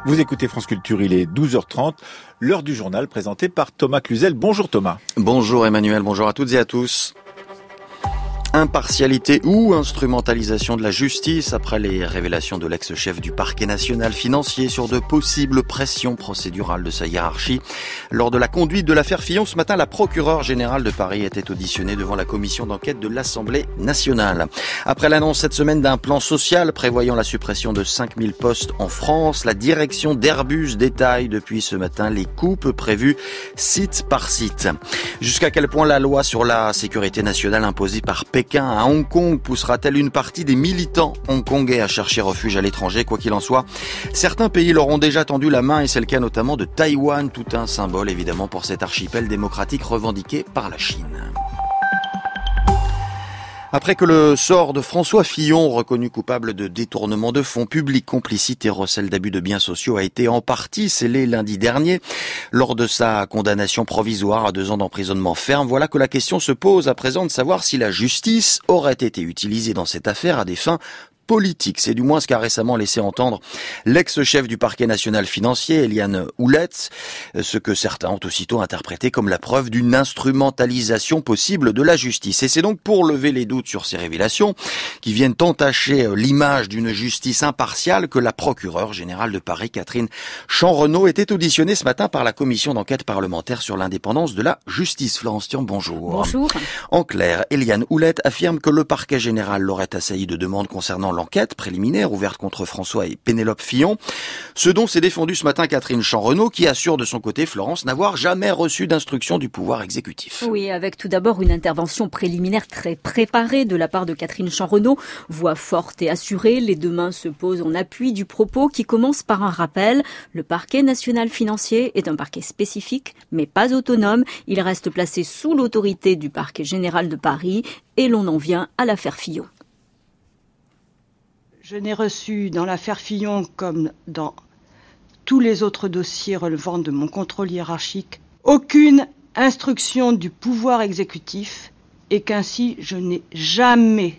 Vous écoutez France Culture, il est 12h30, l'heure du journal présenté par Thomas Cluzel. Bonjour Thomas. Bonjour Emmanuel, bonjour à toutes et à tous. Impartialité ou instrumentalisation de la justice après les révélations de l'ex-chef du parquet national financier sur de possibles pressions procédurales de sa hiérarchie. Lors de la conduite de l'affaire Fillon, ce matin, la procureure générale de Paris était auditionnée devant la commission d'enquête de l'Assemblée nationale. Après l'annonce cette semaine d'un plan social prévoyant la suppression de 5000 postes en France, la direction d'Airbus détaille depuis ce matin les coupes prévues site par site. Jusqu'à quel point la loi sur la sécurité nationale imposée par Pékin à Hong Kong poussera-t-elle une partie des militants hongkongais à chercher refuge à l'étranger? Quoi qu'il en soit, certains pays leur ont déjà tendu la main et c'est le cas notamment de Taïwan, tout un symbole évidemment pour cet archipel démocratique revendiqué par la Chine. Après que le sort de François Fillon, reconnu coupable de détournement de fonds publics, complicité et recel d'abus de biens sociaux, a été en partie scellé lundi dernier, lors de sa condamnation provisoire à 2 ans d'emprisonnement ferme, voilà que la question se pose à présent de savoir si la justice aurait été utilisée dans cette affaire à des fins politique. C'est du moins ce qu'a récemment laissé entendre l'ex-chef du parquet national financier, Éliane Houlette, ce que certains ont aussitôt interprété comme la preuve d'une instrumentalisation possible de la justice. Et c'est donc pour lever les doutes sur ces révélations qui viennent entacher l'image d'une justice impartiale que la procureure générale de Paris, Catherine Chanrenaud, était auditionnée ce matin par la commission d'enquête parlementaire sur l'indépendance de la justice. Florence Thiam, bonjour. Bonjour. En clair, Éliane Houlette affirme que le parquet général l'aurait assailli de demandes concernant l'enquête préliminaire ouverte contre François et Pénélope Fillon. Ce dont s'est défendue ce matin Catherine Chanrenaud, qui assure de son côté, Florence, n'avoir jamais reçu d'instruction du pouvoir exécutif. Oui, avec tout d'abord une intervention préliminaire très préparée de la part de Catherine Chanrenaud. Voix forte et assurée, les deux mains se posent en appui du propos qui commence par un rappel. Le parquet national financier est un parquet spécifique, mais pas autonome. Il reste placé sous l'autorité du parquet général de Paris et l'on en vient à l'affaire Fillon. Je n'ai reçu dans l'affaire Fillon, comme dans tous les autres dossiers relevant de mon contrôle hiérarchique, aucune instruction du pouvoir exécutif et qu'ainsi je n'ai jamais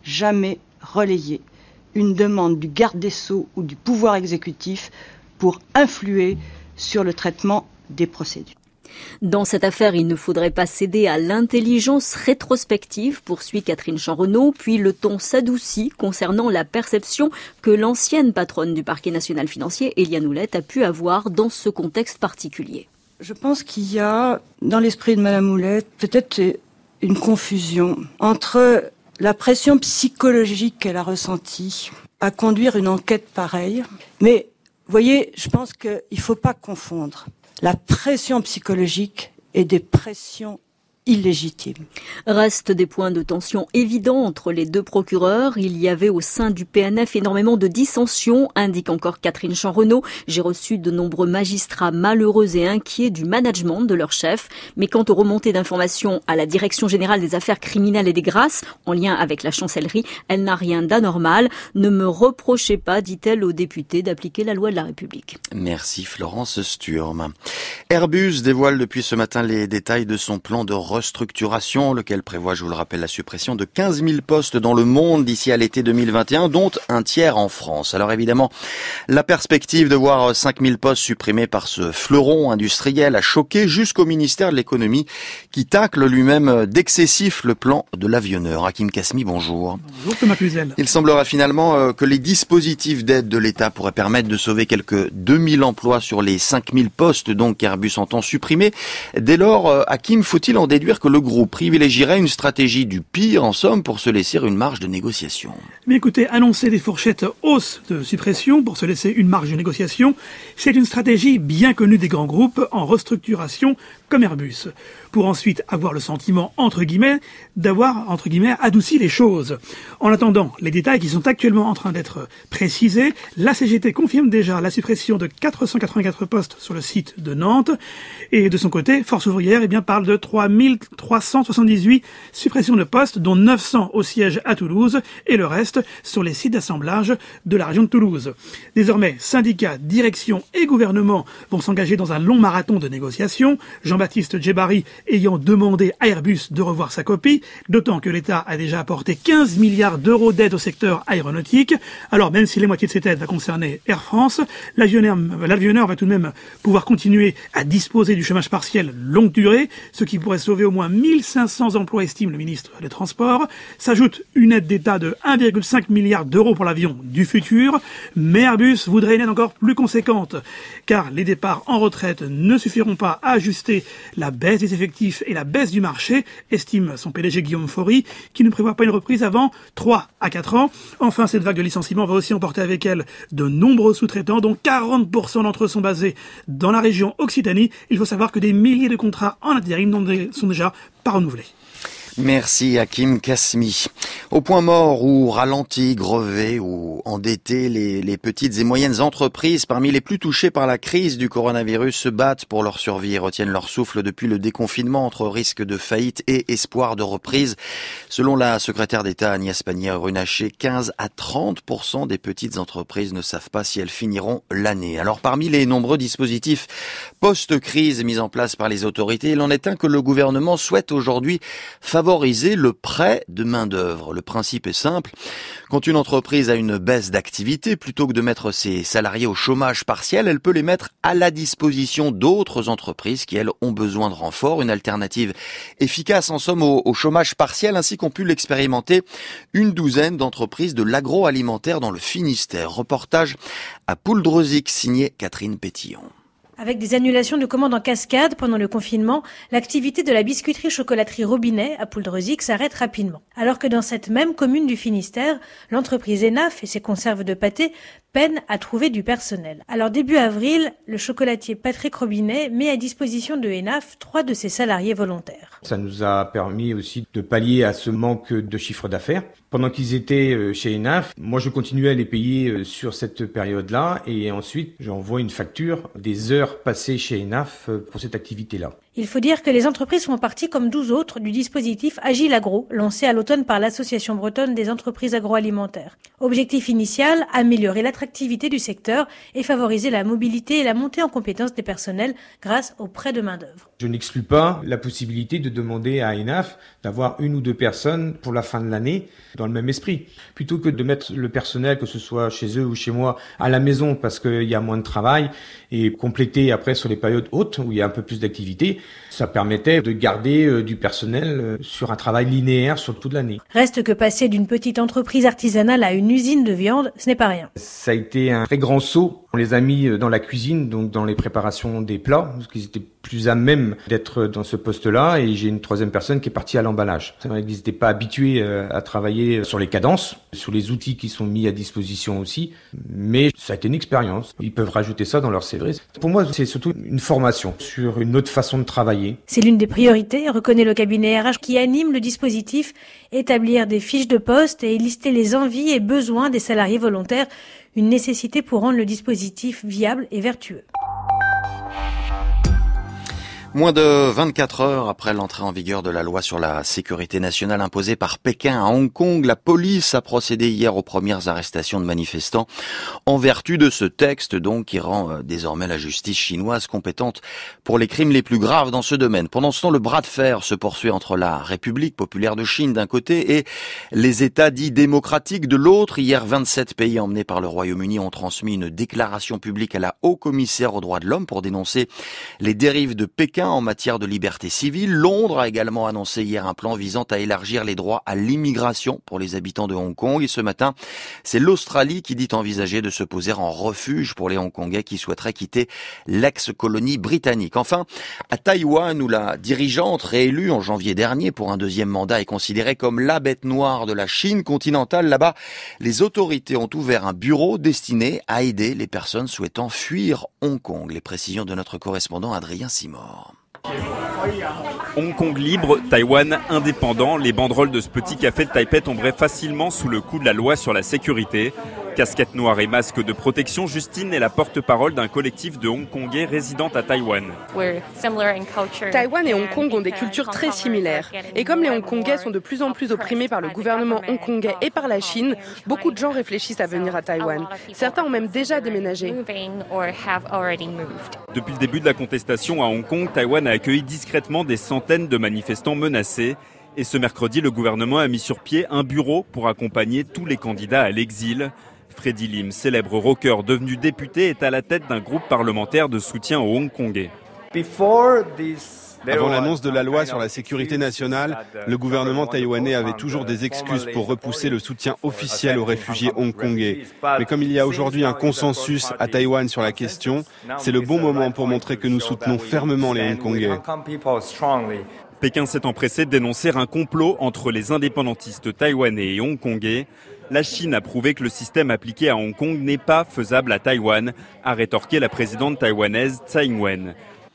relayé une demande du garde des Sceaux ou du pouvoir exécutif pour influer sur le traitement des procédures. Dans cette affaire, il ne faudrait pas céder à l'intelligence rétrospective, poursuit Catherine Chanrenaud, puis le ton s'adoucit concernant la perception que l'ancienne patronne du parquet national financier, Éliane Houlette, a pu avoir dans ce contexte particulier. Je pense qu'il y a, dans l'esprit de Madame Houlette, peut-être une confusion entre la pression psychologique qu'elle a ressentie à conduire une enquête pareille. Mais, vous voyez, je pense qu'il ne faut pas confondre la pression psychologique et des pressions illégitimes. Restent des points de tension évidents entre les deux procureurs. Il y avait au sein du PNF énormément de dissensions, indique encore Catherine Chanrenaud. J'ai reçu de nombreux magistrats malheureux et inquiets du management de leur chef. Mais quant aux remontées d'informations à la Direction générale des affaires criminelles et des grâces, en lien avec la chancellerie, elle n'a rien d'anormal. Ne me reprochez pas, dit-elle aux députés, d'appliquer la loi de la République. Merci Florence Sturm. Airbus dévoile depuis ce matin les détails de son plan de restructuration, lequel prévoit, je vous le rappelle, la suppression de 15 000 postes dans le monde d'ici à l'été 2021, dont un tiers en France. Alors évidemment, la perspective de voir 5 000 postes supprimés par ce fleuron industriel a choqué jusqu'au ministère de l'économie, qui tacle lui-même d'excessif le plan de l'avionneur. Hakim Kasmi, bonjour. Bonjour Thomas Cluzel. Il semblerait finalement que les dispositifs d'aide de l'État pourraient permettre de sauver quelques 2000 emplois sur les 5 000 postes donc qu'Airbus entend supprimer. Dès lors, Hakim, faut-il en déduire que le groupe privilégierait une stratégie du pire, en somme, pour se laisser une marge de négociation? Mais écoutez, annoncer des fourchettes hausses de suppression pour se laisser une marge de négociation, c'est une stratégie bien connue des grands groupes en restructuration comme Airbus, pour ensuite avoir le sentiment, entre guillemets, d'avoir, entre guillemets, adouci les choses. En attendant les détails qui sont actuellement en train d'être précisés, la CGT confirme déjà la suppression de 484 postes sur le site de Nantes, et de son côté, Force ouvrière parle de 3 378 suppressions de postes, dont 900 au siège à Toulouse et le reste sur les sites d'assemblage de la région de Toulouse. Désormais, syndicats, direction et gouvernement vont s'engager dans un long marathon de négociations, Jean-Baptiste Djebari ayant demandé à Airbus de revoir sa copie, d'autant que l'État a déjà apporté 15 milliards d'euros d'aide au secteur aéronautique. Alors même si la moitié de cette aide va concerner Air France, l'avionneur va tout de même pouvoir continuer à disposer du chômage partiel longue durée, ce qui pourrait sauver au moins 1500 emplois, estime le ministre des Transports. S'ajoute une aide d'État de 1,5 milliard d'euros pour l'avion du futur, mais Airbus voudrait une aide encore plus conséquente, car les départs en retraite ne suffiront pas à ajuster la baisse des effectifs et la baisse du marché, estime son PDG Guillaume Faury, qui ne prévoit pas une reprise avant 3 à 4 ans. Enfin, cette vague de licenciements va aussi emporter avec elle de nombreux sous-traitants, dont 40% d'entre eux sont basés dans la région Occitanie. Il faut savoir que des milliers de contrats en intérim sont déjà pas renouvelés. Merci Hakim Kasmi. Au point mort ou ralenti, grevé ou endetté, les petites et moyennes entreprises parmi les plus touchées par la crise du coronavirus se battent pour leur survie et retiennent leur souffle depuis le déconfinement entre risque de faillite et espoir de reprise. Selon la secrétaire d'État Agnès Pannier-Runacher, 15 à 30% des petites entreprises ne savent pas si elles finiront l'année. Alors parmi les nombreux dispositifs post-crise mis en place par les autorités, il en est un que le gouvernement souhaite aujourd'hui favoriser, le prêt de main-d'œuvre. Le principe est simple. Quand une entreprise a une baisse d'activité, plutôt que de mettre ses salariés au chômage partiel, elle peut les mettre à la disposition d'autres entreprises qui, elles, ont besoin de renfort. Une alternative efficace, en somme, au chômage partiel, ainsi qu'ont pu l'expérimenter une douzaine d'entreprises de l'agroalimentaire dans le Finistère. Reportage à Pouldreuzic, signé Catherine Pétillon. Avec des annulations de commandes en cascade pendant le confinement, l'activité de la biscuiterie-chocolaterie Robinet à Pouldreuzic s'arrête rapidement. Alors que dans cette même commune du Finistère, l'entreprise Enaf et ses conserves de pâté peinent à trouver du personnel. Alors début avril, le chocolatier Patrick Robinet met à disposition de Enaf 3 de ses salariés volontaires. Ça nous a permis aussi de pallier à ce manque de chiffre d'affaires. Pendant qu'ils étaient chez Enaf, moi je continuais à les payer sur cette période-là et ensuite j'envoie une facture des heures passées chez Enaf pour cette activité-là. Il faut dire que les entreprises font partie, comme 12 autres, du dispositif Agile Agro, lancé à l'automne par l'Association bretonne des entreprises agroalimentaires. Objectif initial, améliorer l'attractivité du secteur et favoriser la mobilité et la montée en compétences des personnels grâce au prêt de main-d'œuvre. Je n'exclus pas la possibilité de demander à Enaf d'avoir 1 ou 2 personnes pour la fin de l'année dans le même esprit. Plutôt que de mettre le personnel, que ce soit chez eux ou chez moi, à la maison parce qu'il y a moins de travail et compléter après sur les périodes hautes où il y a un peu plus d'activité, ça permettait de garder du personnel sur un travail linéaire sur toute l'année. Reste que passer d'une petite entreprise artisanale à une usine de viande, ce n'est pas rien. Ça a été un très grand saut. On les a mis dans la cuisine, donc dans les préparations des plats, parce qu'ils étaient plus à même d'être dans ce poste-là. Et j'ai une 3e personne qui est partie à l'emballage. C'est vrai qu'ils n'étaient pas habitués à travailler sur les cadences, sur les outils qui sont mis à disposition aussi. Mais ça a été une expérience. Ils peuvent rajouter ça dans leur CV. Pour moi, c'est surtout une formation sur une autre façon de travailler. C'est l'une des priorités, reconnaît le cabinet RH qui anime le dispositif, établir des fiches de poste et lister les envies et besoins des salariés volontaires, une nécessité pour rendre le dispositif viable et vertueux. Moins de 24 heures après l'entrée en vigueur de la loi sur la sécurité nationale imposée par Pékin à Hong Kong, la police a procédé hier aux premières arrestations de manifestants en vertu de ce texte donc qui rend désormais la justice chinoise compétente pour les crimes les plus graves dans ce domaine. Pendant ce temps, le bras de fer se poursuit entre la République populaire de Chine d'un côté et les États dits démocratiques de l'autre. Hier, 27 pays emmenés par le Royaume-Uni ont transmis une déclaration publique à la haut-commissaire aux droits de l'homme pour dénoncer les dérives de Pékin en matière de liberté civile. Londres a également annoncé hier un plan visant à élargir les droits à l'immigration pour les habitants de Hong Kong. Et ce matin, c'est l'Australie qui dit envisager de se poser en refuge pour les Hongkongais qui souhaiteraient quitter l'ex-colonie britannique. Enfin, à Taïwan, où la dirigeante réélue en janvier dernier pour un 2e mandat est considérée comme la bête noire de la Chine continentale, là-bas, les autorités ont ouvert un bureau destiné à aider les personnes souhaitant fuir Hong Kong. Les précisions de notre correspondant Adrien Simor. Hong Kong libre, Taïwan indépendant, les banderoles de ce petit café de Taipei tomberaient facilement sous le coup de la loi sur la sécurité. Casquette noire et masque de protection, Justine est la porte-parole d'un collectif de Hongkongais résidant à Taïwan. Taïwan et Hong Kong ont des cultures très similaires. Et comme les Hongkongais sont de plus en plus opprimés par le gouvernement hongkongais et par la Chine, beaucoup de gens réfléchissent à venir à Taïwan. Certains ont même déjà déménagé. Depuis le début de la contestation à Hong Kong, Taïwan a accueilli discrètement des centaines de manifestants menacés. Et ce mercredi, le gouvernement a mis sur pied un bureau pour accompagner tous les candidats à l'exil. Freddie Lim, célèbre rocker devenu député, est à la tête d'un groupe parlementaire de soutien aux Hongkongais. Avant l'annonce de la loi sur la sécurité nationale, le gouvernement taïwanais avait toujours des excuses pour repousser le soutien officiel aux réfugiés hongkongais. Mais comme il y a aujourd'hui un consensus à Taïwan sur la question, c'est le bon moment pour montrer que nous soutenons fermement les Hongkongais. Pékin s'est empressé de dénoncer un complot entre les indépendantistes taïwanais et hongkongais. La Chine a prouvé que le système appliqué à Hong Kong n'est pas faisable à Taïwan, a rétorqué la présidente taïwanaise Tsai Ing-wen.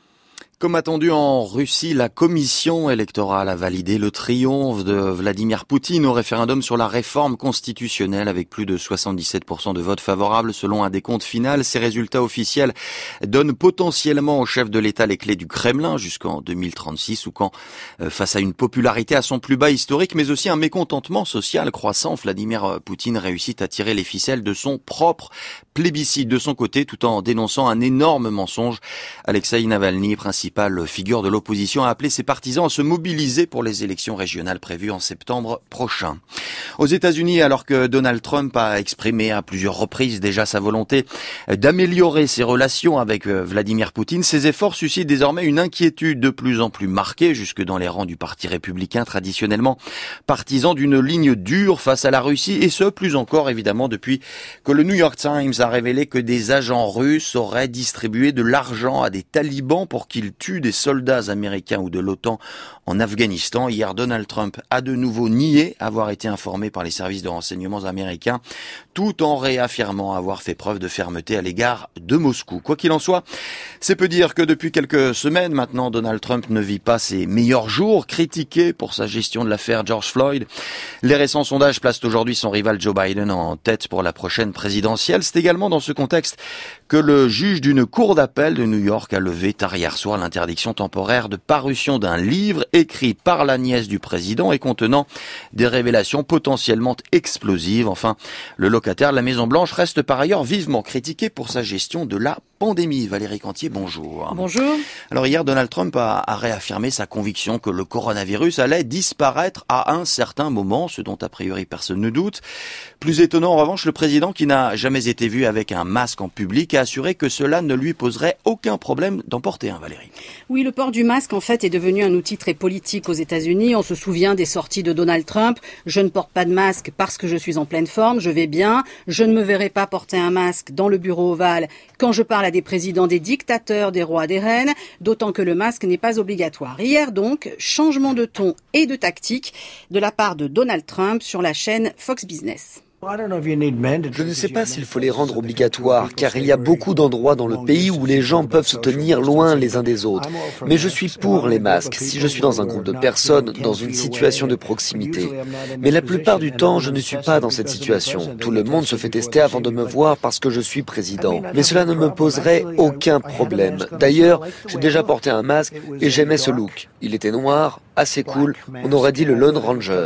Comme attendu en Russie, la commission électorale a validé le triomphe de Vladimir Poutine au référendum sur la réforme constitutionnelle avec plus de 77% de votes favorables selon un décompte final. Ces résultats officiels donnent potentiellement au chef de l'État les clés du Kremlin jusqu'en 2036 ou quand, face à une popularité à son plus bas historique, mais aussi un mécontentement social croissant, Vladimir Poutine réussit à tirer les ficelles de son propre plébiscite de son côté tout en dénonçant un énorme mensonge. Alexeï Navalny, principale figure de l'opposition, a appelé ses partisans à se mobiliser pour les élections régionales prévues en septembre prochain. Aux États-Unis, alors que Donald Trump a exprimé à plusieurs reprises déjà sa volonté d'améliorer ses relations avec Vladimir Poutine, ses efforts suscitent désormais une inquiétude de plus en plus marquée jusque dans les rangs du Parti républicain, traditionnellement partisan d'une ligne dure face à la Russie, et ce, plus encore évidemment depuis que le New York Times a révélé que des agents russes auraient distribué de l'argent à des talibans pour qu'ils tuent des soldats américains ou de l'OTAN en Afghanistan. Hier, Donald Trump a de nouveau nié avoir été informé par les services de renseignement américains, tout en réaffirmant avoir fait preuve de fermeté à l'égard de Moscou. Quoi qu'il en soit, c'est peu dire que depuis quelques semaines maintenant, Donald Trump ne vit pas ses meilleurs jours, critiqué pour sa gestion de l'affaire George Floyd. Les récents sondages placent aujourd'hui son rival Joe Biden en tête pour la prochaine présidentielle. C'est également dans ce contexte que le juge d'une cour d'appel de New York a levé tard hier soir l'interdiction temporaire de parution d'un livre écrit par la nièce du président et contenant des révélations potentiellement explosives. Enfin, le locataire de la Maison-Blanche reste par ailleurs vivement critiqué pour sa gestion de la pandémie. Valérie Cantier, bonjour. Bonjour. Alors hier, Donald Trump a réaffirmé sa conviction que le coronavirus allait disparaître à un certain moment, ce dont a priori personne ne doute. Plus étonnant en revanche, le président, qui n'a jamais été vu avec un masque en public, a assuré que cela ne lui poserait aucun problème d'en porter un, Valérie. Oui, le port du masque, en fait, est devenu un outil très politique aux États-Unis. On se souvient des sorties de Donald Trump. Je ne porte pas de masque parce que je suis en pleine forme, je vais bien. Je ne me verrai pas porter un masque dans le bureau ovale quand je parle à des présidents, des dictateurs, des rois, des reines, d'autant que le masque n'est pas obligatoire. Hier donc, changement de ton et de tactique de la part de Donald Trump sur la chaîne Fox Business. Je ne sais pas s'il faut les rendre obligatoires, car il y a beaucoup d'endroits dans le pays où les gens peuvent se tenir loin les uns des autres. Mais je suis pour les masques, si je suis dans un groupe de personnes, dans une situation de proximité. Mais la plupart du temps, je ne suis pas dans cette situation. Tout le monde se fait tester avant de me voir parce que je suis président. Mais cela ne me poserait aucun problème. D'ailleurs, j'ai déjà porté un masque et j'aimais ce look. Il était noir, assez cool, on aurait dit le Lone Ranger.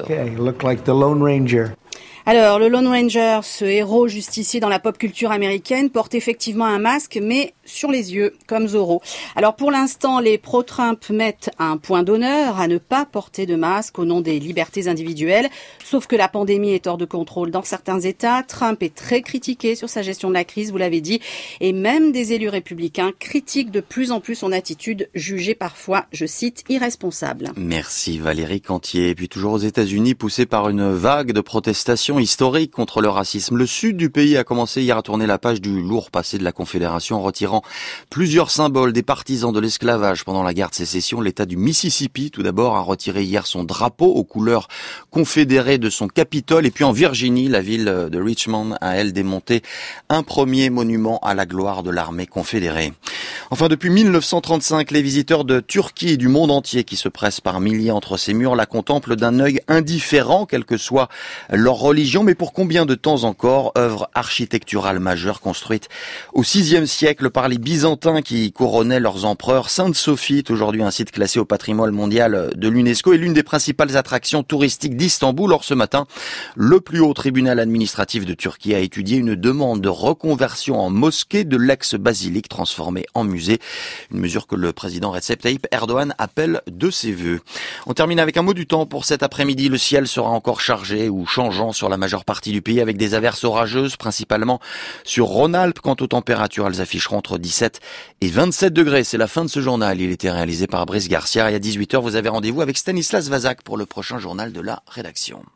Alors, le Lone Ranger, ce héros justicier dans la pop culture américaine, porte effectivement un masque, mais sur les yeux, comme Zorro. Alors, pour l'instant, les pro-Trump mettent un point d'honneur à ne pas porter de masque au nom des libertés individuelles. Sauf que la pandémie est hors de contrôle dans certains États. Trump est très critiqué sur sa gestion de la crise, vous l'avez dit. Et même des élus républicains critiquent de plus en plus son attitude, jugée parfois, je cite, irresponsable. Merci Valérie Cantier. Et puis toujours aux États-Unis, poussé par une vague de protestations historique contre le racisme. Le sud du pays a commencé hier à tourner la page du lourd passé de la Confédération en retirant plusieurs symboles des partisans de l'esclavage pendant la guerre de sécession. L'État du Mississippi, tout d'abord, a retiré hier son drapeau aux couleurs confédérées de son Capitole. Et puis en Virginie, la ville de Richmond a, elle, démonté un premier monument à la gloire de l'armée confédérée. Enfin, depuis 1935, les visiteurs de Turquie et du monde entier qui se pressent par milliers entre ces murs la contemplent d'un œil indifférent, quelle que soit leur religion religion, mais pour combien de temps encore? Œuvre architecturale majeure construite au VIe siècle par les Byzantins qui couronnaient leurs empereurs. Sainte-Sophie est aujourd'hui un site classé au patrimoine mondial de l'UNESCO et l'une des principales attractions touristiques d'Istanbul. Or, ce matin, le plus haut tribunal administratif de Turquie a étudié une demande de reconversion en mosquée de l'ex-basilique transformée en musée. Une mesure que le président Recep Tayyip Erdogan appelle de ses vœux. On termine avec un mot du temps pour cet après-midi. Le ciel sera encore chargé ou changeant sur la majeure partie du pays avec des averses orageuses, principalement sur Rhône-Alpes. Quant aux températures, elles afficheront entre 17 et 27 degrés. C'est la fin de ce journal. Il était réalisé par Brice Garcia et à 18h, vous avez rendez-vous avec Stanislas Vazak pour le prochain journal de la rédaction.